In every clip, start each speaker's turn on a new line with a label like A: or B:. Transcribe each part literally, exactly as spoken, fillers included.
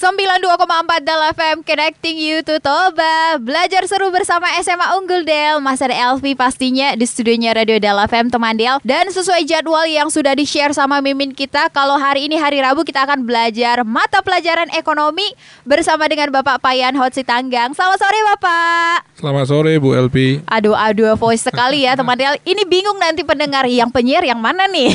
A: sembilan puluh dua koma empat Dal F M, connecting you to Toba. Belajar seru bersama S M A Unggul Del. Mas ada Elvi pastinya di studionya Radio Dal F M, teman Del. Dan sesuai jadwal yang sudah di-share sama Mimin kita, kalau hari ini hari Rabu kita akan belajar mata pelajaran ekonomi bersama dengan Bapak Payan Hotsitanggang. Selamat sore Bapak.
B: Selamat sore Bu Elvi.
A: Aduh, aduh, voice sekali ya teman Del. Ini bingung nanti pendengar, yang penyiar yang mana nih?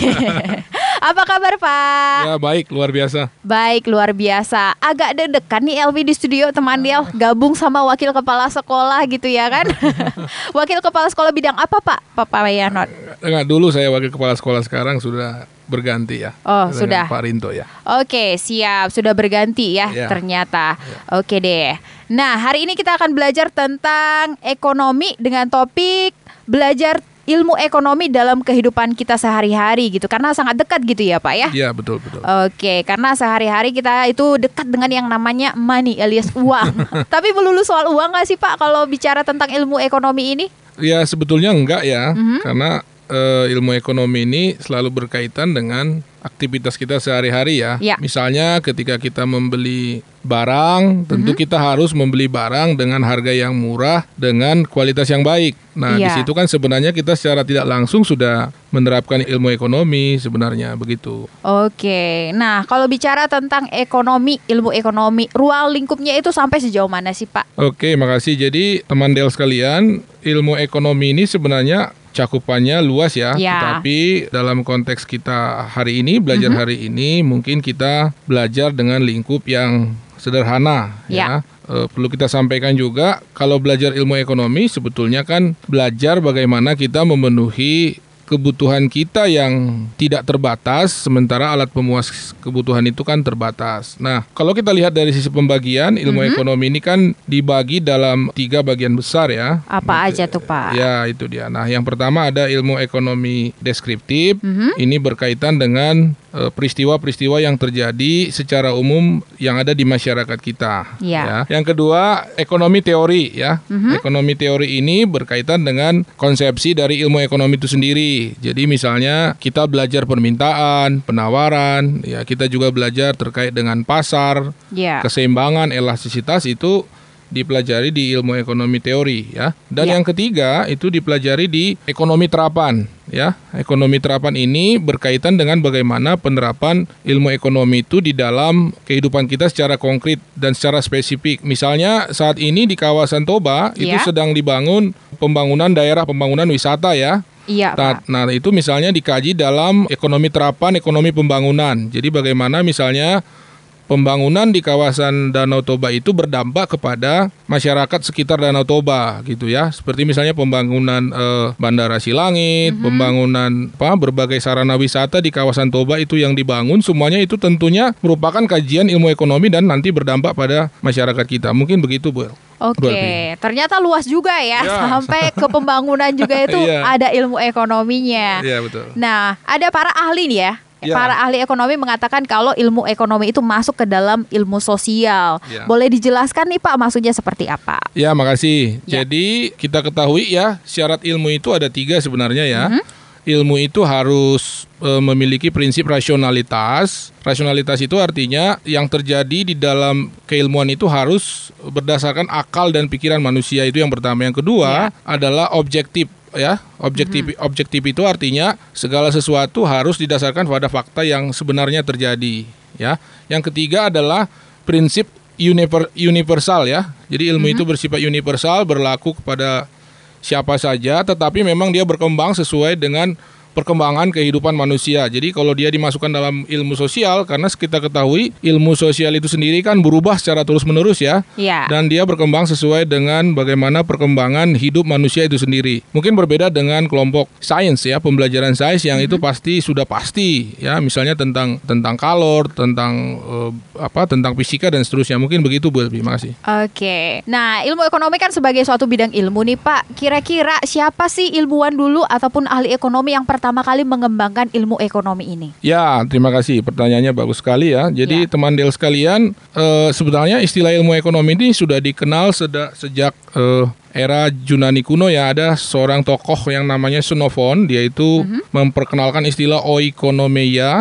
A: Apa kabar Pak?
B: Ya baik, luar biasa.
A: Baik, luar biasa. Agak deg-degan nih Elvi di studio teman Del, gabung sama wakil kepala sekolah gitu ya kan. Wakil kepala sekolah bidang apa Pak? Pak Payanot.
B: Enggak, dulu saya wakil kepala sekolah, sekarang sudah berganti ya.
A: Oh,
B: dengan
A: sudah.
B: Pak Rinto ya.
A: Oke, siap. Sudah berganti ya,
B: ya.
A: ternyata.
B: Ya.
A: Oke deh. Nah, hari ini kita akan belajar tentang ekonomi dengan topik belajar ilmu ekonomi dalam kehidupan kita sehari-hari gitu, karena sangat dekat gitu ya Pak ya.
B: Iya, betul betul.
A: Oke, karena sehari-hari kita itu dekat dengan yang namanya money alias uang. Tapi melulu soal uang nggak sih Pak kalau bicara tentang ilmu ekonomi ini?
B: Ya sebetulnya enggak ya,
A: Mm-hmm.
B: karena uh, ilmu ekonomi ini selalu berkaitan dengan aktivitas kita sehari-hari ya.
A: Ya.
B: Misalnya ketika kita membeli barang, tentu
A: Mm-hmm.
B: kita harus membeli barang dengan harga yang murah dengan kualitas yang baik. Nah,
A: Ya.
B: di situ kan sebenarnya kita secara tidak langsung sudah menerapkan ilmu ekonomi sebenarnya begitu.
A: Oke, nah kalau bicara tentang ekonomi, ilmu ekonomi, ruang lingkupnya itu sampai sejauh mana sih Pak?
B: Oke, makasih. Jadi teman Del sekalian, ilmu ekonomi ini sebenarnya cakupannya luas ya.
A: Ya.
B: Tetapi dalam konteks kita hari ini, belajar
A: Mm-hmm.
B: hari ini, mungkin kita belajar dengan lingkup yang sederhana
A: Ya.
B: ya. E, perlu kita sampaikan juga, kalau belajar ilmu ekonomi sebetulnya kan belajar bagaimana kita memenuhi kebutuhan kita yang tidak terbatas, sementara alat pemuas kebutuhan itu kan terbatas. Nah, kalau kita lihat dari sisi pembagian, ilmu
A: Mm-hmm.
B: ekonomi ini kan dibagi dalam tiga bagian besar ya.
A: Apa aja tuh Pak?
B: Ya, itu dia. Nah, yang pertama ada ilmu ekonomi deskriptif.
A: Mhm.
B: Ini berkaitan dengan eh, peristiwa-peristiwa yang terjadi secara umum yang ada di masyarakat kita.
A: Ya.
B: Yang kedua, ekonomi teori ya.
A: Mhm.
B: Ekonomi teori ini berkaitan dengan konsepsi dari ilmu ekonomi itu sendiri. Jadi misalnya kita belajar permintaan, penawaran, ya kita juga belajar terkait dengan pasar,
A: Ya.
B: keseimbangan, elastisitas itu dipelajari di ilmu ekonomi teori ya. Dan
A: Ya.
B: yang ketiga itu dipelajari di ekonomi terapan ya. Ekonomi terapan ini berkaitan dengan bagaimana penerapan ilmu ekonomi itu di dalam kehidupan kita secara konkret dan secara spesifik. Misalnya saat ini di kawasan Toba itu
A: Ya.
B: sedang dibangun pembangunan daerah pembangunan wisata ya.
A: Iya
B: Nah,
A: Pak.
B: nah, itu misalnya dikaji dalam ekonomi terapan, ekonomi pembangunan. Jadi bagaimana misalnya pembangunan di kawasan Danau Toba itu berdampak kepada masyarakat sekitar Danau Toba gitu ya. Seperti misalnya pembangunan eh, Bandara Silangit,
A: Mhm.
B: pembangunan apa berbagai sarana wisata di kawasan Toba itu yang dibangun, semuanya itu tentunya merupakan kajian ilmu ekonomi dan nanti berdampak pada masyarakat kita. Mungkin begitu, Bu.
A: Oke,
B: Berarti.
A: ternyata luas juga ya,
B: Ya.
A: sampai ke pembangunan juga itu
B: Iya.
A: ada ilmu ekonominya.
B: Iya, betul.
A: Nah, ada para ahli nih ya.
B: Ya.
A: Para ahli ekonomi mengatakan kalau ilmu ekonomi itu masuk ke dalam ilmu sosial.
B: Ya.
A: Boleh dijelaskan nih Pak, maksudnya seperti apa?
B: Ya, makasih.
A: Ya.
B: Jadi kita ketahui ya, syarat ilmu itu ada tiga sebenarnya ya.
A: Mhm.
B: Ilmu itu harus e, memiliki prinsip rasionalitas. Rasionalitas itu artinya yang terjadi di dalam keilmuan itu harus berdasarkan akal dan pikiran manusia, itu yang pertama. Yang kedua adalah objektif ya. Objektif objektif itu artinya segala sesuatu harus didasarkan pada fakta yang sebenarnya terjadi ya. Yang ketiga adalah prinsip univer- universal ya. Jadi ilmu itu bersifat universal, berlaku kepada siapa saja, tetapi memang dia berkembang sesuai dengan perkembangan kehidupan manusia. Jadi kalau dia dimasukkan dalam ilmu sosial, karena kita ketahui ilmu sosial itu sendiri kan berubah secara terus-menerus ya.
A: Ya.
B: Dan dia berkembang sesuai dengan bagaimana perkembangan hidup manusia itu sendiri. Mungkin berbeda dengan kelompok sains ya, pembelajaran sains yang itu pasti sudah pasti ya, misalnya tentang tentang kalor, tentang eh, apa, tentang fisika dan seterusnya. Mungkin begitu Bu Elvi, makasih.
A: Oke, nah ilmu ekonomi kan sebagai suatu bidang ilmu nih Pak. Kira-kira siapa sih ilmuwan dulu ataupun ahli ekonomi yang pertama kali mengembangkan ilmu ekonomi ini?
B: Ya, terima kasih. Pertanyaannya bagus sekali ya. Jadi
A: Ya.
B: teman Del sekalian, eh, sebenarnya istilah ilmu ekonomi ini sudah dikenal seda- sejak eh, era Yunani kuno ya. Ada seorang tokoh yang namanya Xenophon. Dia itu memperkenalkan istilah oikonomeia.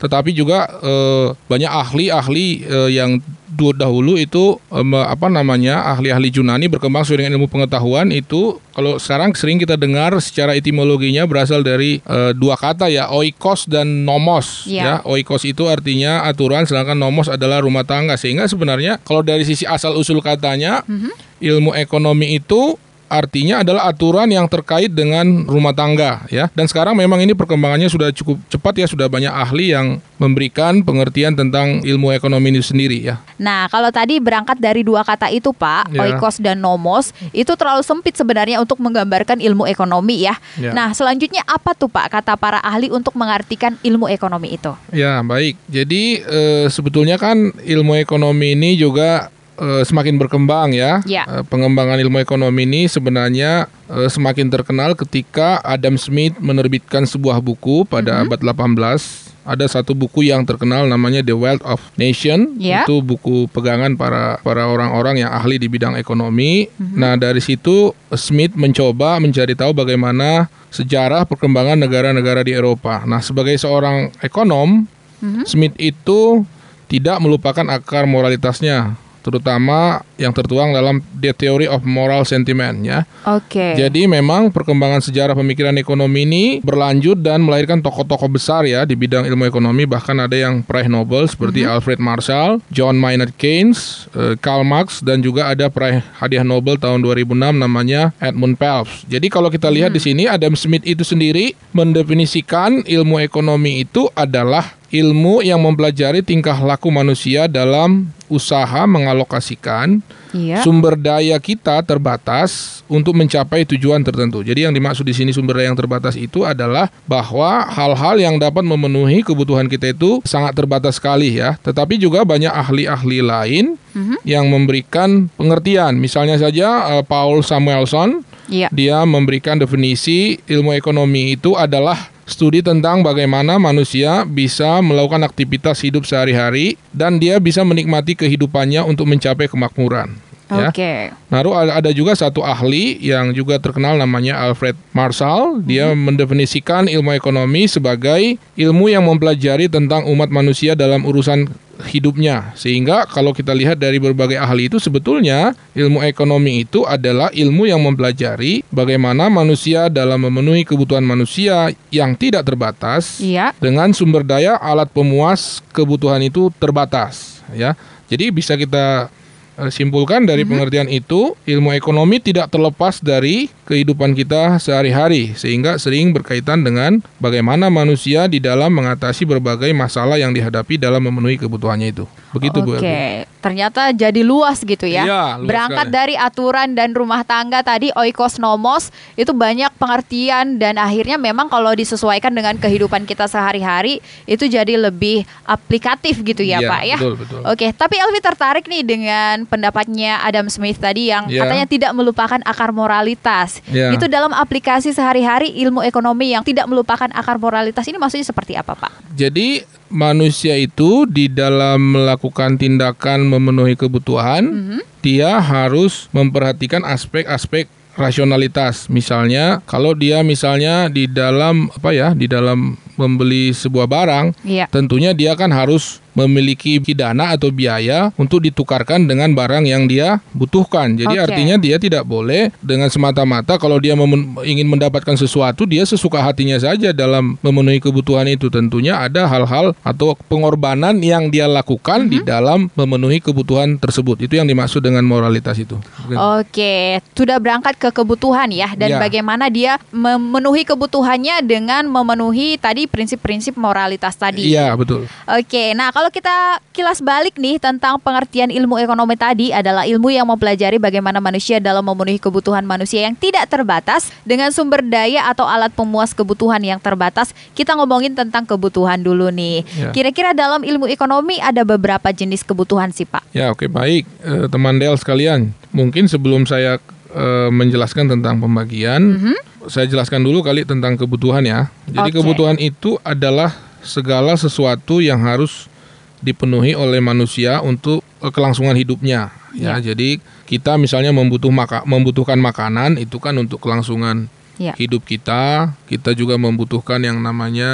B: tetapi juga eh, banyak ahli-ahli eh, yang dahulu itu eh, apa namanya ahli-ahli Yunani berkembang sesuai dengan ilmu pengetahuan itu. Kalau sekarang sering kita dengar secara etimologinya berasal dari eh, dua kata ya, oikos dan nomos.
A: Yeah.
B: Ya, oikos itu artinya aturan, sedangkan nomos adalah rumah tangga. Sehingga sebenarnya kalau dari sisi asal usul katanya, mm-hmm. ilmu ekonomi itu artinya adalah aturan yang terkait dengan rumah tangga ya. Dan sekarang memang ini perkembangannya sudah cukup cepat ya, sudah banyak ahli yang memberikan pengertian tentang ilmu ekonomi ini sendiri ya.
A: Nah, kalau tadi berangkat dari dua kata itu Pak, ya. Oikos dan nomos, itu terlalu sempit sebenarnya untuk menggambarkan ilmu ekonomi ya. ya. Nah, selanjutnya apa tuh Pak kata para ahli untuk mengartikan ilmu ekonomi itu?
B: Ya, baik. Jadi eh, sebetulnya kan ilmu ekonomi ini juga semakin berkembang ya. ya. Pengembangan ilmu ekonomi ini sebenarnya semakin terkenal ketika Adam Smith menerbitkan sebuah buku pada mm-hmm. abad delapan belas. Ada satu buku yang terkenal namanya The Wealth of Nation. Ya. Itu buku pegangan para para orang-orang yang ahli di bidang ekonomi. Mm-hmm. Nah, dari situ Smith mencoba mencari tahu bagaimana sejarah perkembangan negara-negara di Eropa. Nah, sebagai seorang ekonom, mm-hmm. Smith itu tidak melupakan akar moralitasnya, terutama yang tertuang dalam The Theory of Moral Sentiment ya.
A: Oke. Okay.
B: Jadi memang perkembangan sejarah pemikiran ekonomi ini berlanjut dan melahirkan tokoh-tokoh besar ya di bidang ilmu ekonomi, bahkan ada yang peraih Nobel seperti mm-hmm. Alfred Marshall, John Maynard Keynes, uh, Karl Marx, dan juga ada peraih hadiah Nobel tahun dua ribu enam namanya Edmund Phelps. Jadi kalau kita lihat mm-hmm. di sini Adam Smith itu sendiri mendefinisikan ilmu ekonomi itu adalah ilmu yang mempelajari tingkah laku manusia dalam usaha mengalokasikan iya. sumber daya kita terbatas untuk mencapai tujuan tertentu. Jadi yang dimaksud di sini sumber daya yang terbatas itu adalah bahwa hal-hal yang dapat memenuhi kebutuhan kita itu sangat terbatas sekali ya. Tetapi juga banyak ahli-ahli lain mm-hmm. yang memberikan pengertian. Misalnya saja uh, Paul Samuelson, iya. dia memberikan definisi ilmu ekonomi itu adalah studi tentang bagaimana manusia bisa melakukan aktivitas hidup sehari-hari dan dia bisa menikmati kehidupannya untuk mencapai kemakmuran.
A: Oke. Okay.
B: Nah, ada juga satu ahli yang juga terkenal namanya Alfred Marshall. Dia mm-hmm. mendefinisikan ilmu ekonomi sebagai ilmu yang mempelajari tentang umat manusia dalam urusan hidupnya. Sehingga kalau kita lihat dari berbagai ahli itu sebetulnya ilmu ekonomi itu adalah ilmu yang mempelajari bagaimana manusia dalam memenuhi kebutuhan manusia yang tidak terbatas iya. dengan sumber daya alat pemuas kebutuhan itu terbatas ya. Jadi bisa kita simpulkan dari mm-hmm. pengertian itu, ilmu ekonomi tidak terlepas dari kehidupan kita sehari-hari, sehingga sering berkaitan dengan bagaimana manusia di dalam mengatasi berbagai masalah yang dihadapi dalam memenuhi kebutuhannya itu. Begitu Bu.
A: Oke, ternyata jadi luas gitu ya.
B: Iya, luas
A: berangkat
B: sekali.
A: Dari aturan dan rumah tangga tadi, oikos nomos, itu banyak pengertian dan akhirnya memang kalau disesuaikan dengan kehidupan kita sehari-hari itu jadi lebih aplikatif gitu ya, ya Pak ya.
B: Betul, betul.
A: Oke, tapi Elvi tertarik nih dengan pendapatnya Adam Smith tadi yang yeah. katanya tidak melupakan akar moralitas. Yeah. Itu dalam aplikasi sehari-hari ilmu ekonomi yang tidak melupakan akar moralitas ini maksudnya seperti apa Pak?
B: Jadi manusia itu di dalam melakukan tindakan memenuhi kebutuhan, mm-hmm. dia harus memperhatikan aspek-aspek rasionalitas. Misalnya kalau dia misalnya di dalam apa ya, di dalam membeli sebuah barang, yeah. tentunya dia kan harus memiliki dana atau biaya untuk ditukarkan dengan barang yang dia butuhkan. Jadi okay. artinya dia tidak boleh dengan semata-mata kalau dia mem- ingin mendapatkan sesuatu, dia sesuka hatinya saja dalam memenuhi kebutuhan itu. Tentunya ada hal-hal atau pengorbanan yang dia lakukan mm-hmm. di dalam memenuhi kebutuhan tersebut. Itu yang dimaksud dengan moralitas itu.
A: Oke, okay. sudah berangkat ke kebutuhan ya, dan ya. bagaimana dia memenuhi kebutuhannya dengan memenuhi tadi prinsip-prinsip moralitas tadi.
B: Iya, betul.
A: Oke, okay. Nah kalau kita kilas balik nih tentang pengertian ilmu ekonomi tadi adalah ilmu yang mempelajari bagaimana manusia dalam memenuhi kebutuhan manusia yang tidak terbatas dengan sumber daya atau alat pemuas kebutuhan yang terbatas. Kita ngomongin tentang kebutuhan dulu nih. Ya. Kira-kira dalam ilmu ekonomi ada beberapa jenis kebutuhan sih Pak.
B: Ya oke okay, baik eh, teman Del sekalian. Mungkin sebelum saya eh, menjelaskan tentang pembagian, mm-hmm. saya jelaskan dulu kali tentang kebutuhan ya. Jadi okay. kebutuhan itu adalah segala sesuatu yang harus dipenuhi oleh manusia untuk kelangsungan hidupnya ya. ya. Jadi kita misalnya membutuh maka, membutuhkan makanan itu kan untuk kelangsungan ya. hidup kita. Kita juga membutuhkan yang namanya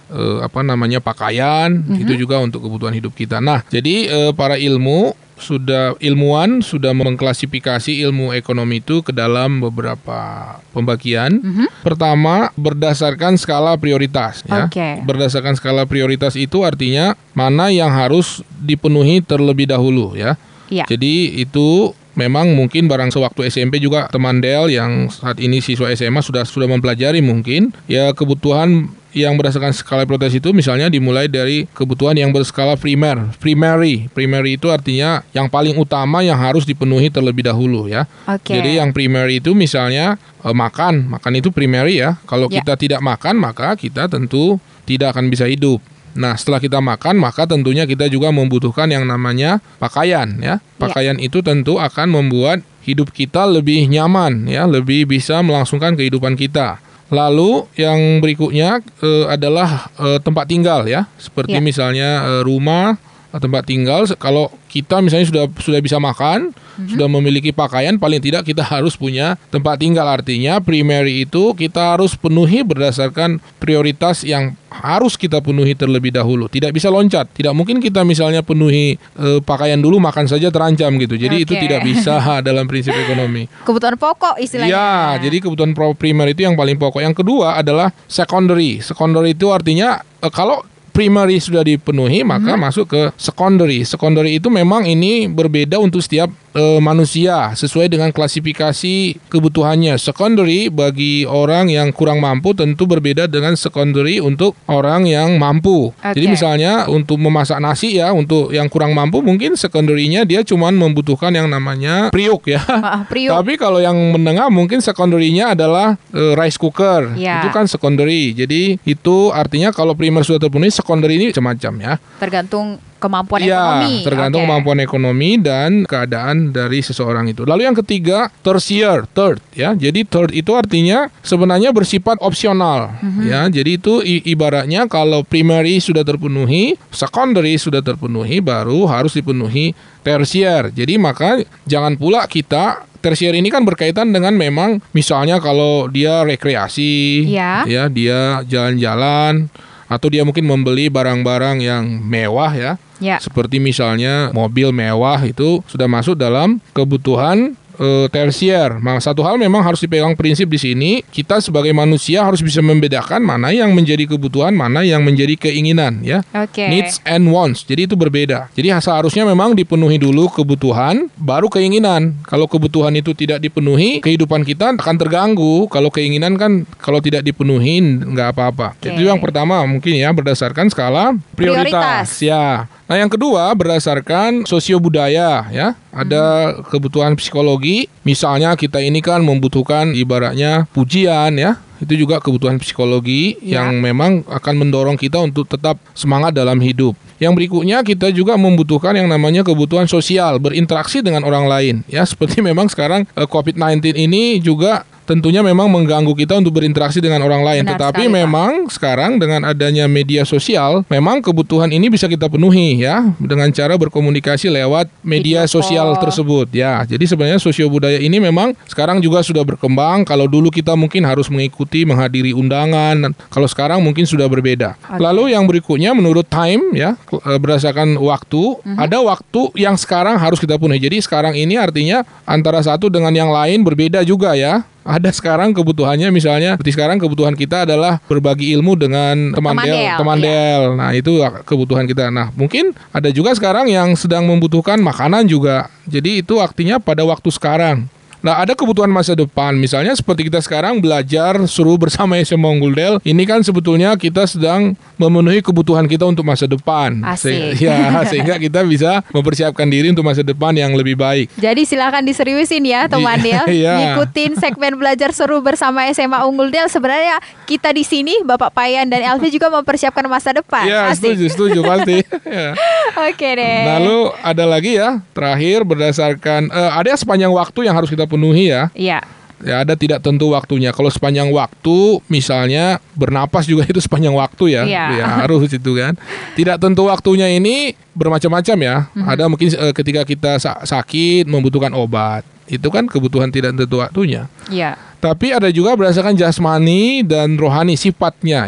B: eh, apa namanya pakaian, mm-hmm. itu juga untuk kebutuhan hidup kita. Nah, jadi eh, para ilmu sudah ilmuwan sudah mengklasifikasi ilmu ekonomi itu ke dalam beberapa pembagian. Mm-hmm. Pertama, berdasarkan skala prioritas. Ya.
A: Okay.
B: Berdasarkan skala prioritas itu artinya mana yang harus dipenuhi terlebih dahulu, ya. Yeah. Jadi itu memang mungkin barang sewaktu S M P juga teman Del yang saat ini siswa S M A sudah sudah mempelajari mungkin ya kebutuhan yang berdasarkan skala prioritas itu misalnya dimulai dari kebutuhan yang berskala primer, primary. Primary itu artinya yang paling utama yang harus dipenuhi terlebih dahulu ya. Okay. Jadi yang primary itu misalnya eh, makan, makan itu primary ya. Kalau yeah. kita tidak makan maka kita tentu tidak akan bisa hidup. Nah, setelah kita makan maka tentunya kita juga membutuhkan yang namanya pakaian ya. Pakaian yeah. itu tentu akan membuat hidup kita lebih nyaman ya, lebih bisa melangsungkan kehidupan kita. Lalu yang berikutnya e, adalah e, tempat tinggal ya, seperti ya. misalnya e, rumah, tempat tinggal. Kalau kita misalnya sudah sudah bisa makan, mm-hmm. sudah memiliki pakaian, paling tidak kita harus punya tempat tinggal. Artinya primary itu kita harus penuhi berdasarkan prioritas yang harus kita penuhi terlebih dahulu. Tidak bisa loncat. Tidak mungkin kita misalnya penuhi e, pakaian dulu, makan saja terancam gitu. Jadi okay. itu tidak bisa dalam prinsip ekonomi.
A: Kebutuhan pokok istilahnya.
B: Ya, jadi kebutuhan primer itu yang paling pokok. Yang kedua adalah secondary. Secondary itu artinya e, kalau primary sudah dipenuhi maka hmm. masuk ke secondary. Secondary itu memang ini berbeda untuk setiap e, manusia sesuai dengan klasifikasi kebutuhannya. Secondary bagi orang yang kurang mampu tentu berbeda dengan secondary untuk orang yang mampu. Okay. Jadi misalnya untuk memasak nasi ya, untuk yang kurang mampu mungkin secondary-nya dia cuma membutuhkan yang namanya priuk ya. Uh, priuk. Tapi kalau yang menengah mungkin secondary-nya adalah e, rice cooker. Yeah. Itu kan secondary. Jadi itu artinya kalau primer sudah terpenuhi, secondary ini macam-macam ya.
A: Tergantung kemampuan
B: ya,
A: ekonomi.
B: tergantung okay. kemampuan ekonomi dan keadaan dari seseorang itu. Lalu yang ketiga, tertiary, third ya. Jadi third itu artinya sebenarnya bersifat opsional mm-hmm. ya. Jadi itu i- ibaratnya kalau primary sudah terpenuhi, secondary sudah terpenuhi, baru harus dipenuhi tertiary. Jadi maka jangan pula kita tertiary ini kan berkaitan dengan memang misalnya kalau dia rekreasi, ya, ya dia jalan-jalan, atau dia mungkin membeli barang-barang yang mewah ya, ya. Seperti misalnya mobil mewah itu sudah masuk dalam kebutuhan e, tersier. Nah, satu hal memang harus dipegang prinsip di sini, kita sebagai manusia harus bisa membedakan mana yang menjadi kebutuhan, mana yang menjadi keinginan ya. Okay. Needs and wants. Jadi itu berbeda. Jadi seharusnya memang dipenuhi dulu kebutuhan, baru keinginan. Kalau kebutuhan itu tidak dipenuhi, kehidupan kita akan terganggu. Kalau keinginan kan kalau tidak dipenuhi nggak apa-apa. Okay. Itu yang pertama mungkin ya berdasarkan skala prioritas. prioritas. Ya. Nah, yang kedua berdasarkan sosio-budaya ya. Ada hmm. kebutuhan psikologi. Misalnya kita ini kan membutuhkan ibaratnya pujian ya. Itu juga kebutuhan psikologi ya. Yang memang akan mendorong kita untuk tetap semangat dalam hidup. Yang berikutnya kita juga membutuhkan yang namanya kebutuhan sosial, berinteraksi dengan orang lain ya. Seperti memang sekarang covid sembilan belas ini juga tentunya memang mengganggu kita untuk berinteraksi dengan orang lain. Benar Tetapi sekali, memang Pak. Sekarang dengan adanya media sosial, memang kebutuhan ini bisa kita penuhi ya dengan cara berkomunikasi lewat media Video sosial call. tersebut ya. Jadi sebenarnya sosiobudaya ini memang sekarang juga sudah berkembang. Kalau dulu kita mungkin harus mengikuti, menghadiri undangan. Kalau sekarang mungkin sudah berbeda. Okay. Lalu yang berikutnya menurut time ya, berdasarkan waktu, uh-huh. ada waktu yang sekarang harus kita penuhi. Jadi sekarang ini artinya antara satu dengan yang lain berbeda juga ya. Ada sekarang kebutuhannya misalnya seperti sekarang kebutuhan kita adalah berbagi ilmu dengan teman Del, teman Del. Ya. Nah, itu kebutuhan kita. Nah, mungkin ada juga sekarang yang sedang membutuhkan makanan juga. Jadi itu artinya pada waktu sekarang. Nah, ada kebutuhan masa depan. Misalnya seperti kita sekarang belajar suruh bersama S M A Unggul Del. Ini kan sebetulnya kita sedang memenuhi kebutuhan kita untuk masa depan.
A: Asik.
B: Se- ya, sehingga kita bisa mempersiapkan diri untuk masa depan yang lebih baik.
A: Jadi silakan diseriusin ya teman Del. Ya. Ngikutin segmen belajar seru bersama S M A Unggul Del. Sebenarnya kita di sini Bapak Payan dan Elvi juga mempersiapkan masa depan.
B: Ya,
A: Asik.
B: setuju, setuju pasti. Ya.
A: Oke deh.
B: Lalu ada lagi ya, terakhir berdasarkan uh, ada sepanjang waktu yang harus kita penuhi ya.
A: Iya.
B: Ya, ada tidak tentu waktunya. Kalau sepanjang waktu, misalnya bernapas juga itu sepanjang waktu ya.
A: Iya.
B: Ya harus itu kan. Tidak tentu waktunya ini bermacam-macam ya. Mm-hmm. Ada mungkin uh, ketika kita sa- sakit membutuhkan obat. Itu kan kebutuhan tidak tentu waktunya.
A: Iya.
B: Tapi ada juga berdasarkan jasmani dan rohani sifatnya ya.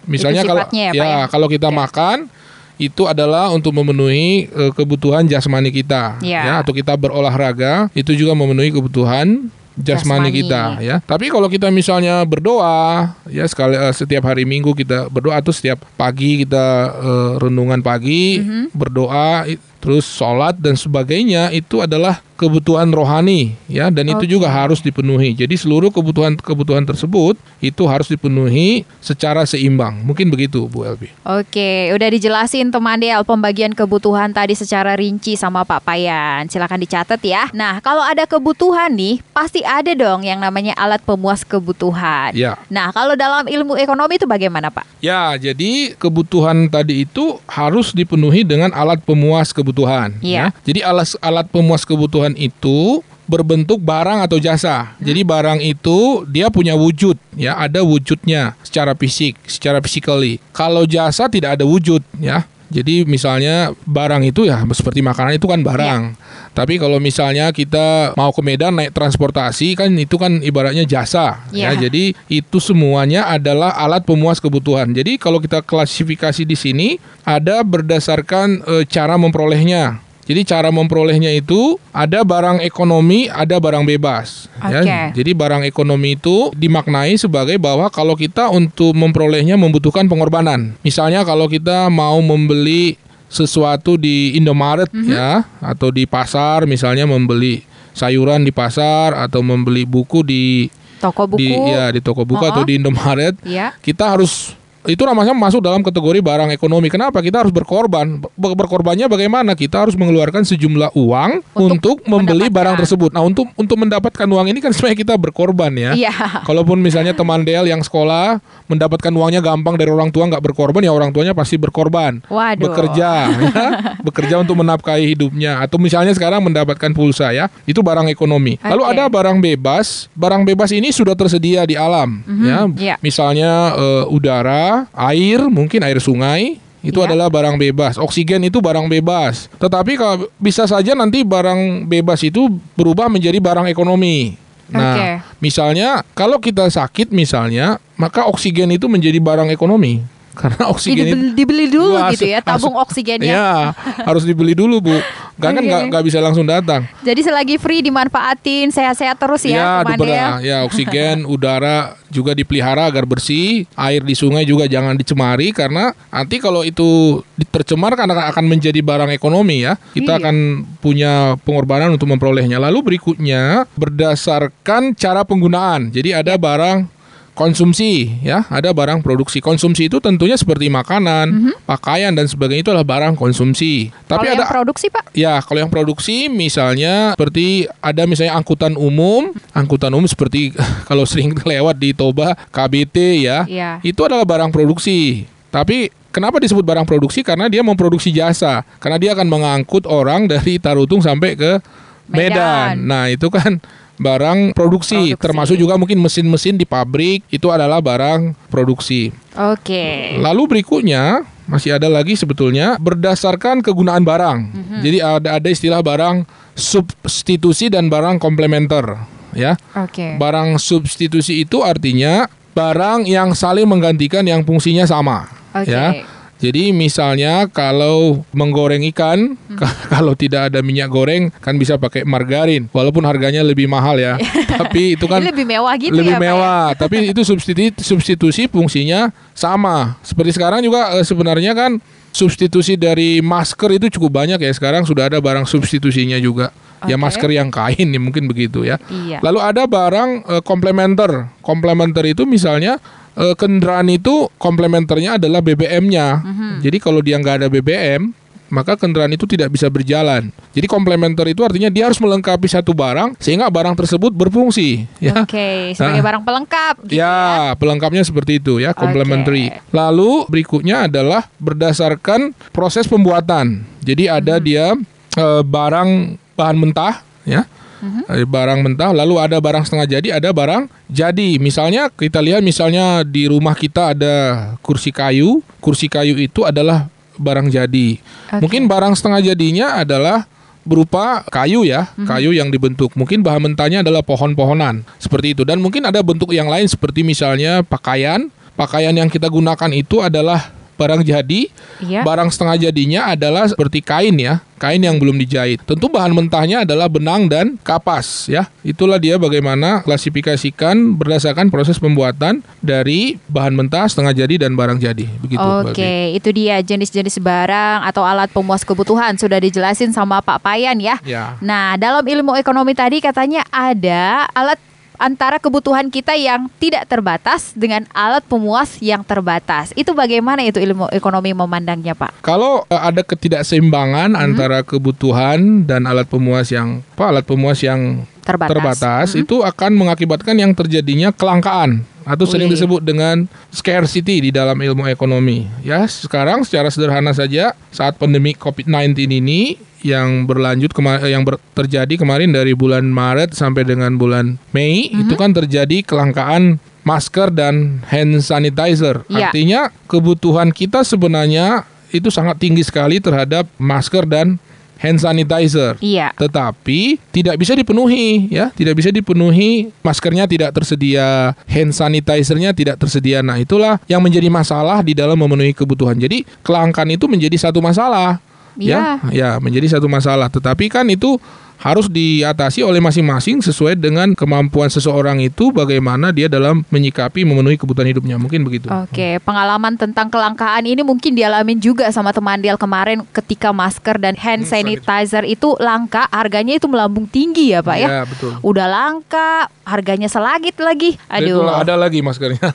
B: Misalnya
A: Itu
B: kalau
A: sifatnya ya, Pak,
B: ya,
A: ya?
B: kalau kita
A: Oke.
B: makan itu adalah untuk memenuhi eh, kebutuhan jasmani kita,
A: Ya.
B: ya, atau kita berolahraga itu juga memenuhi kebutuhan jasmani,
A: Jasmani.
B: kita, ya. Tapi kalau kita misalnya berdoa, ya sekali eh, setiap hari Minggu kita berdoa, atau setiap pagi kita eh, renungan pagi,
A: Mhm.
B: berdoa, i- terus sholat dan sebagainya, itu adalah kebutuhan rohani, ya, dan itu
A: Oke.
B: juga harus dipenuhi. Jadi seluruh kebutuhan-kebutuhan tersebut itu harus dipenuhi secara seimbang. Mungkin begitu, Bu Elvi.
A: Oke, udah dijelasin teman Del pembagian kebutuhan tadi secara rinci sama Pak Payan. Silakan dicatat ya. Nah, kalau ada kebutuhan nih, pasti ada dong yang namanya alat pemuas kebutuhan.
B: Ya.
A: Nah, kalau dalam ilmu ekonomi itu bagaimana, Pak?
B: Ya, jadi kebutuhan tadi itu harus dipenuhi dengan alat pemuas kebutuhan.
A: Iya.
B: Ya. Jadi alat alat pemuas kebutuhan itu berbentuk barang atau jasa. Jadi barang itu dia punya wujud, ya, ada wujudnya secara fisik, secara physically. Kalau jasa tidak ada wujud, ya. Jadi misalnya barang itu ya seperti makanan itu kan barang. Tapi kalau misalnya kita mau ke Medan naik transportasi kan itu kan ibaratnya jasa, ya.
A: Iya.
B: Jadi itu semuanya adalah alat pemuas kebutuhan. Jadi kalau kita klasifikasi di sini ada berdasarkan e, cara memperolehnya. Jadi cara memperolehnya itu ada barang ekonomi, ada barang bebas. Ya.
A: Oke.
B: Jadi barang ekonomi itu dimaknai sebagai bahwa kalau kita untuk memperolehnya membutuhkan pengorbanan. Misalnya kalau kita mau membeli sesuatu di Indomaret, ya, atau di pasar, misalnya membeli sayuran di pasar atau membeli buku di
A: Toko buku.
B: di ya di toko buku
A: Oh-oh.
B: atau di Indomaret,
A: Iya.
B: kita harus itu namanya masuk dalam kategori barang ekonomi. Kenapa? Kita harus berkorban. Ber- Berkorbannya bagaimana? Kita harus mengeluarkan sejumlah uang
A: Untuk
B: untuk, membeli
A: mendapatkan.
B: barang tersebut. Nah, untuk untuk mendapatkan uang ini kan sebenarnya kita berkorban, ya.
A: Iya.
B: Kalaupun misalnya teman Del yang sekolah mendapatkan uangnya gampang dari orang tua, nggak berkorban, ya orang tuanya pasti berkorban.
A: Waduh.
B: Bekerja, ya. Bekerja untuk menafkahi hidupnya. Atau misalnya sekarang mendapatkan pulsa, ya. Itu barang ekonomi. Lalu
A: Oke.
B: ada barang bebas. Barang bebas ini sudah tersedia di alam, ya.
A: iya.
B: Misalnya eh, udara, air, mungkin air sungai. Itu
A: Iya.
B: adalah barang bebas. Oksigen itu barang bebas. Tetapi kalau bisa saja nanti barang bebas itu berubah menjadi barang ekonomi. Nah,
A: Oke.
B: misalnya kalau kita sakit misalnya, maka oksigen itu menjadi barang ekonomi. Karena
A: Jadi
B: oksigen itu
A: dibeli, dibeli dulu
B: Wah,
A: gitu ya, tabung
B: harus-
A: oksigennya.
B: ya, harus dibeli dulu, Bu. Gak kan
A: Oke.
B: nggak nggak bisa langsung datang.
A: Jadi selagi free dimanfaatin, sehat-sehat terus ya, teman
B: dibera-
A: Del.
B: ya oksigen, udara juga dipelihara agar bersih. Air di sungai juga jangan dicemari karena nanti kalau itu di- tercemar kan akan akan menjadi barang ekonomi, ya. Kita
A: Iya.
B: akan punya pengorbanan untuk memperolehnya. Lalu berikutnya berdasarkan cara penggunaan. Jadi ada barang konsumsi, ya, ada barang produksi. Konsumsi itu tentunya seperti makanan, pakaian dan sebagainya, itu adalah barang konsumsi. Tapi
A: Kalau
B: ada
A: yang produksi, Pak?
B: Ya, kalau yang produksi misalnya seperti ada misalnya angkutan umum, angkutan umum seperti kalau sering lewat di Toba, K B T, ya,
A: Iya.
B: itu adalah barang produksi. Tapi kenapa disebut barang produksi? Karena dia memproduksi jasa. Karena dia akan mengangkut orang dari Tarutung sampai ke Medan.
A: Medan.
B: Nah, itu kan barang produksi,
A: Produksi.
B: termasuk juga mungkin mesin-mesin di pabrik, itu adalah barang produksi.
A: Oke.
B: Lalu berikutnya masih ada lagi sebetulnya berdasarkan kegunaan barang. Jadi ada ada istilah barang substitusi dan barang komplementer, ya.
A: Oke.
B: Barang substitusi itu artinya barang yang saling menggantikan yang fungsinya sama,
A: Oke.
B: ya. Jadi misalnya kalau menggoreng ikan, kalau tidak ada minyak goreng kan bisa pakai margarin, walaupun harganya lebih mahal, ya. Tapi itu kan
A: Ini lebih mewah gitu
B: lebih
A: ya, Pak, ya?
B: mewah, tapi itu substitusi substitusi fungsinya sama. Seperti sekarang juga eh, sebenarnya kan substitusi dari masker itu cukup banyak, ya. Sekarang sudah ada barang substitusinya juga. Ya,
A: Oke.
B: masker yang kain nih mungkin begitu, ya.
A: Iya.
B: Lalu ada barang eh, komplementer. Komplementer itu misalnya eh, kendaraan itu komplementernya adalah B B M-nya. Jadi kalau dia nggak ada B B M, maka kendaraan itu tidak bisa berjalan. Jadi komplementer itu artinya dia harus melengkapi satu barang sehingga barang tersebut berfungsi, ya.
A: Oke, sebagai
B: Nah.
A: barang pelengkap gitu ya.
B: Ya, pelengkapnya seperti itu, ya, complementary. Lalu berikutnya adalah berdasarkan proses pembuatan. Jadi ada dia eh, barang bahan mentah, ya. Eh, Barang mentah, lalu ada barang setengah jadi, ada barang jadi. Misalnya kita lihat misalnya di rumah kita ada kursi kayu. Kursi kayu itu adalah barang jadi.
A: Oke.
B: Mungkin barang setengah jadinya adalah berupa kayu, ya, kayu yang dibentuk. Mungkin bahan mentahnya adalah pohon-pohonan, seperti itu. Dan mungkin ada bentuk yang lain seperti misalnya pakaian. pakaian yang kita gunakan itu adalah barang jadi,
A: Iya.
B: barang setengah jadinya adalah seperti kain ya, kain yang belum dijahit. Tentu bahan mentahnya adalah benang dan kapas ya. Itulah dia bagaimana klasifikasikan berdasarkan proses pembuatan dari bahan mentah, setengah jadi dan barang jadi. Begitu.
A: Oke, itu dia jenis-jenis barang atau alat pemuas kebutuhan sudah dijelasin sama Pak Payan ya.
B: Ya.
A: Nah, dalam ilmu ekonomi tadi katanya ada alat antara kebutuhan kita yang tidak terbatas dengan alat pemuas yang terbatas. Itu bagaimana itu ilmu ekonomi memandangnya, Pak?
B: Kalau uh, ada ketidakseimbangan hmm. antara kebutuhan dan alat pemuas yang apa, alat pemuas yang
A: terbatas,
B: terbatas
A: hmm.
B: itu akan mengakibatkan yang terjadinya kelangkaan atau sering
A: Wih.
B: disebut dengan scarcity di dalam ilmu ekonomi. Ya, sekarang secara sederhana saja saat pandemi covid sembilan belas ini yang berlanjut kema- yang ber- terjadi kemarin dari bulan Maret sampai dengan bulan Mei, mm-hmm. itu kan terjadi kelangkaan masker dan hand sanitizer.
A: Ya.
B: Artinya kebutuhan kita sebenarnya itu sangat tinggi sekali terhadap masker dan hand sanitizer.
A: Iya.
B: Tetapi tidak bisa dipenuhi ya, tidak bisa dipenuhi, maskernya tidak tersedia, hand sanitizer-nya tidak tersedia. Nah, itulah yang menjadi masalah di dalam memenuhi kebutuhan. Jadi, kelangkaan itu menjadi satu masalah.
A: Ya,
B: ya, ya menjadi satu masalah. Tetapi kan itu harus diatasi oleh masing-masing sesuai dengan kemampuan seseorang itu bagaimana dia dalam menyikapi memenuhi kebutuhan hidupnya. Mungkin begitu.
A: Oke, pengalaman tentang kelangkaan ini mungkin dialamin juga sama teman Del kemarin ketika masker dan hand sanitizer itu langka, harganya itu melambung tinggi ya Pak ya?
B: Ya, betul.
A: Udah langka, harganya selagit lagi. Aduh.
B: Itulah, ada lagi maskernya.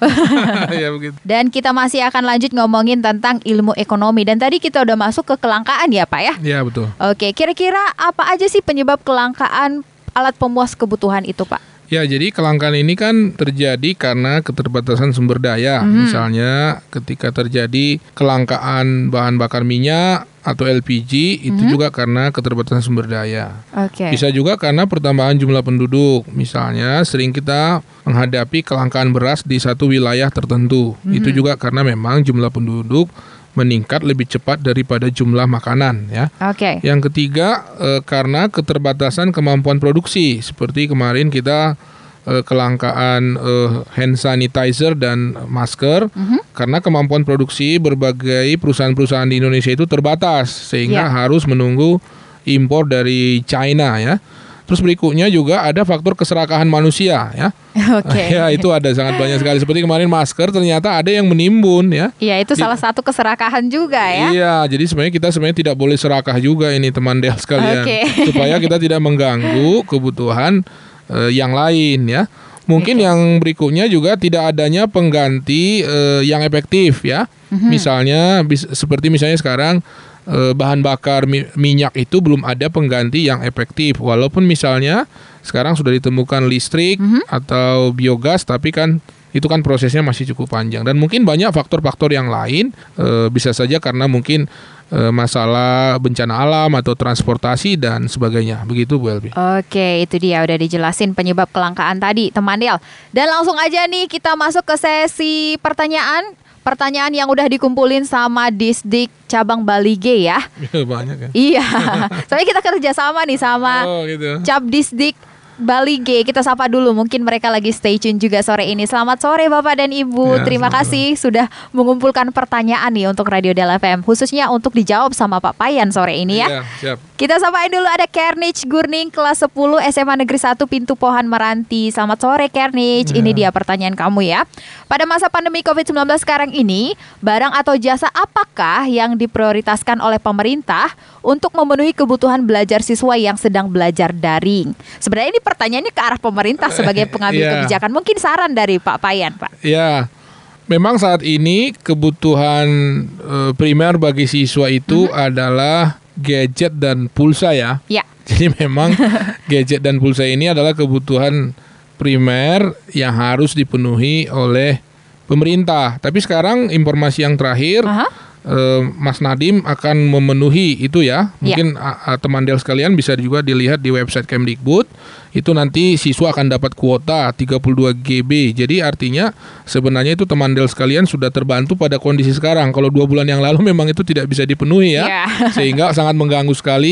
B: Ya begitu.
A: Dan kita masih akan lanjut ngomongin tentang ilmu ekonomi. Dan tadi kita udah masuk ke kelangkaan ya Pak ya?
B: Ya, betul.
A: Oke, kira-kira apa aja sih penyebab kelangkaan alat pemuas kebutuhan itu Pak?
B: Ya, jadi kelangkaan ini kan terjadi karena keterbatasan sumber daya. Hmm. Misalnya ketika terjadi kelangkaan bahan bakar minyak atau L P G, itu hmm. juga karena keterbatasan sumber daya.
A: Okay.
B: Bisa juga karena pertambahan jumlah penduduk. Misalnya sering kita menghadapi kelangkaan beras di satu wilayah tertentu. Hmm. Itu juga karena memang jumlah penduduk meningkat lebih cepat daripada jumlah makanan ya.
A: Oke. Okay.
B: Yang ketiga e, karena keterbatasan kemampuan produksi, seperti kemarin kita e, kelangkaan e, hand sanitizer dan masker, mm-hmm. karena kemampuan produksi berbagai perusahaan-perusahaan di Indonesia itu terbatas sehingga yeah. harus menunggu impor dari China ya. Terus berikutnya juga ada faktor keserakahan manusia ya. Oke. Okay. Ya, itu ada sangat banyak sekali. Seperti kemarin masker ternyata ada yang menimbun ya.
A: Iya, itu di, salah satu keserakahan juga ya.
B: Iya, jadi sebenarnya kita sebenarnya tidak boleh serakah juga ini teman Del sekalian. Okay. Supaya kita tidak mengganggu kebutuhan uh, yang lain ya. Mungkin okay. yang berikutnya juga tidak adanya pengganti uh, yang efektif ya. Mm-hmm. Misalnya bis, seperti misalnya sekarang bahan bakar minyak itu belum ada pengganti yang efektif. Walaupun misalnya sekarang sudah ditemukan listrik mm-hmm. atau biogas, tapi kan itu kan prosesnya masih cukup panjang. Dan mungkin banyak faktor-faktor yang lain, e, bisa saja karena mungkin e, masalah bencana alam atau transportasi dan sebagainya. Begitu Bu Elvi.
A: Oke, itu dia udah dijelasin penyebab kelangkaan tadi teman Del. Dan langsung aja nih kita masuk ke sesi pertanyaan. Pertanyaan yang udah dikumpulin sama Disdik cabang Bali G ya.
B: Banyak ya.
A: Iya. Soalnya kita kerja sama nih sama
B: oh, gitu.
A: Cap Disdik Bali G. Kita sapa dulu, mungkin mereka lagi stay tune juga sore ini. Selamat sore Bapak dan Ibu. Ya, terima kasih sudah mengumpulkan pertanyaan nih untuk Radio Del F M, khususnya untuk dijawab sama Pak Payan sore ini ya.
B: Ya, siap.
A: Kita sapain dulu ada Kernich Gurning kelas sepuluh S M A Negeri satu Pintu Pohan Meranti. Selamat sore Kernich. Ya. Ini dia pertanyaan kamu ya. Pada masa pandemi covid sembilan belas sekarang ini, barang atau jasa apakah yang diprioritaskan oleh pemerintah untuk memenuhi kebutuhan belajar siswa yang sedang belajar daring? Sebenarnya ini pertanyaannya ke arah pemerintah sebagai pengambil yeah. kebijakan. Mungkin saran dari Pak Payan, Pak.
B: Ya, yeah. Memang saat ini kebutuhan uh, primer bagi siswa itu mm-hmm. adalah gadget dan pulsa ya.
A: Ya.
B: Jadi memang gadget dan pulsa ini adalah kebutuhan primer yang harus dipenuhi oleh pemerintah. Tapi sekarang informasi yang terakhir, uh-huh. eh, Mas Nadiem akan memenuhi itu ya. Mungkin ya. a- a- teman Del sekalian bisa juga dilihat di website Kemdikbud. Itu nanti siswa akan dapat kuota tiga puluh dua gigabyte. Jadi artinya sebenarnya itu teman Del sekalian sudah terbantu pada kondisi sekarang. Kalau dua bulan yang lalu memang itu tidak bisa dipenuhi ya. Yeah. Sehingga sangat mengganggu sekali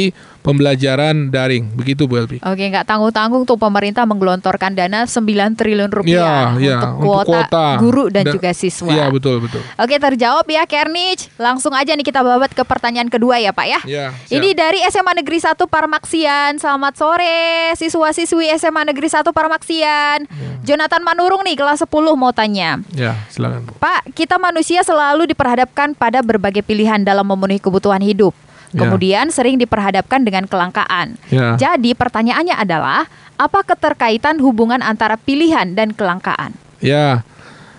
B: pembelajaran daring. Begitu Bu Elvi.
A: Oke, nggak tanggung-tanggung tuh pemerintah menggelontorkan dana sembilan triliun rupiah
B: ya,
A: untuk
B: ya,
A: kuota,
B: untuk kuota
A: guru dan
B: da-
A: juga siswa.
B: Iya, betul, betul.
A: Oke, terjawab ya Kernich. Langsung aja nih kita babat ke pertanyaan kedua ya Pak ya.
B: Ya,
A: Ini dari S M A Negeri satu Parmaksian. Selamat sore siswa-siswi S M A Negeri satu Parmaksian. Ya. Jonathan Manurung nih kelas sepuluh mau tanya.
B: Ya, silakan Bu.
A: Pak, kita manusia selalu diperhadapkan pada berbagai pilihan dalam memenuhi kebutuhan hidup. Kemudian ya. sering diperhadapkan dengan kelangkaan.
B: Ya.
A: Jadi pertanyaannya adalah, apa keterkaitan hubungan antara pilihan dan kelangkaan?
B: Ya,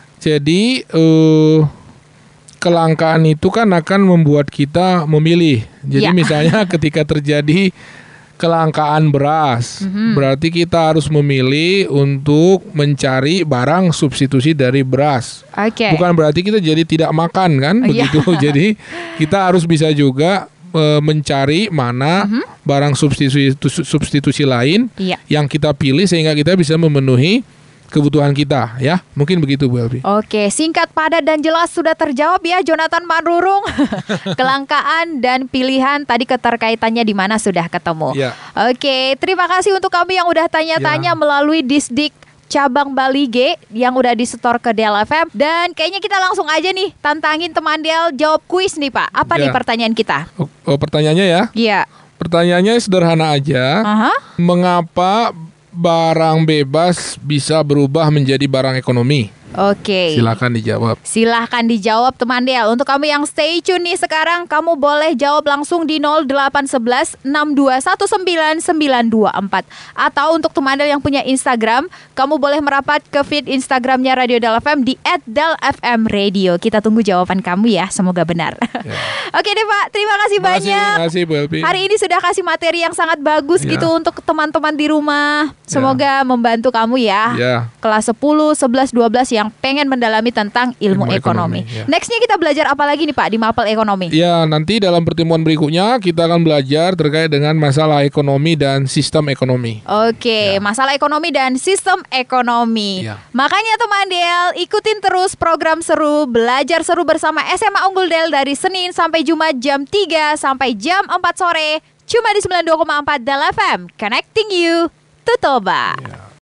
B: jadi uh, kelangkaan itu kan akan membuat kita memilih. Jadi ya. misalnya ketika terjadi kelangkaan beras, mm-hmm. berarti kita harus memilih untuk mencari barang substitusi dari beras.
A: Okay.
B: Bukan berarti kita jadi tidak makan kan, begitu. Jadi kita harus bisa juga e, mencari mana mm-hmm. barang substitusi substitusi lain yeah. yang kita pilih sehingga kita bisa memenuhi kebutuhan kita, ya. Mungkin begitu Bu Elvi.
A: Oke, singkat, padat dan jelas sudah terjawab ya Jonathan Manurung. Kelangkaan dan pilihan tadi keterkaitannya di mana sudah ketemu.
B: Ya.
A: Oke, terima kasih untuk kami yang udah tanya-tanya ya. melalui Disdik cabang Bali G yang udah disetor ke Del F M. Dan kayaknya kita langsung aja nih tantangin teman Del jawab kuis nih Pak. Apa ya. nih pertanyaan kita?
B: Oh, oh pertanyaannya ya?
A: Iya.
B: Pertanyaannya sederhana aja. Uh-huh. Mengapa barang bebas bisa berubah menjadi barang ekonomi?
A: Oke.
B: Silakan dijawab.
A: Silakan dijawab teman Del. Untuk kamu yang stay tune nih sekarang, kamu boleh jawab langsung di nol delapan satu satu enam dua satu sembilan sembilan dua empat. Atau untuk teman Del yang punya Instagram, kamu boleh merapat ke feed Instagramnya Radio Del F M di et del f m radio. Kita tunggu jawaban kamu ya, semoga benar. Ya. Oke deh Pak, terima kasih
B: terima
A: banyak.
B: Terima kasih Bu Elvi.
A: Hari ini sudah kasih materi yang sangat bagus ya. gitu untuk teman-teman di rumah. Semoga ya. membantu kamu ya.
B: Ya.
A: Kelas sepuluh, sebelas, dua belas yang pengen mendalami tentang ilmu, ilmu ekonomi. ekonomi ya. Nextnya kita belajar apa lagi nih Pak di Mapel Ekonomi?
B: Ya, nanti dalam pertemuan berikutnya kita akan belajar terkait dengan masalah ekonomi dan sistem ekonomi.
A: Oke, ya. masalah ekonomi dan sistem ekonomi. Ya. Makanya teman Del, ikutin terus program seru, belajar seru bersama S M A Unggul Del dari Senin sampai Jumat jam tiga sampai jam empat sore. Cuma di sembilan puluh dua koma empat Del F M, connecting you to Toba. Ya.